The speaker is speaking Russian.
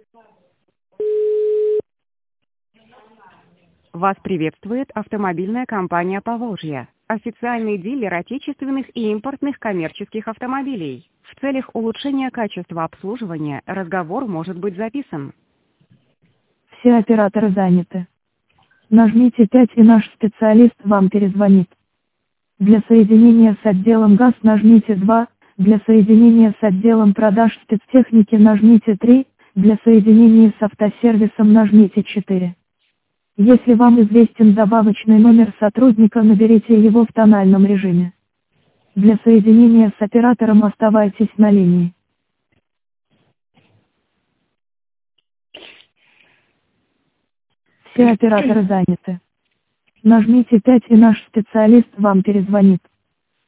Вас приветствует автомобильная компания «Поволжье», официальный дилер отечественных и импортных коммерческих автомобилей. В целях улучшения качества обслуживания разговор может быть записан. Все операторы заняты. Нажмите 5 и наш специалист вам перезвонит. Для соединения с отделом ГАЗ нажмите 2, для соединения с отделом продаж спецтехники нажмите 3, для соединения с автосервисом нажмите 4. Если вам известен добавочный номер сотрудника, наберите его в тональном режиме. Для соединения с оператором оставайтесь на линии. Все операторы заняты. Нажмите 5 и наш специалист вам перезвонит.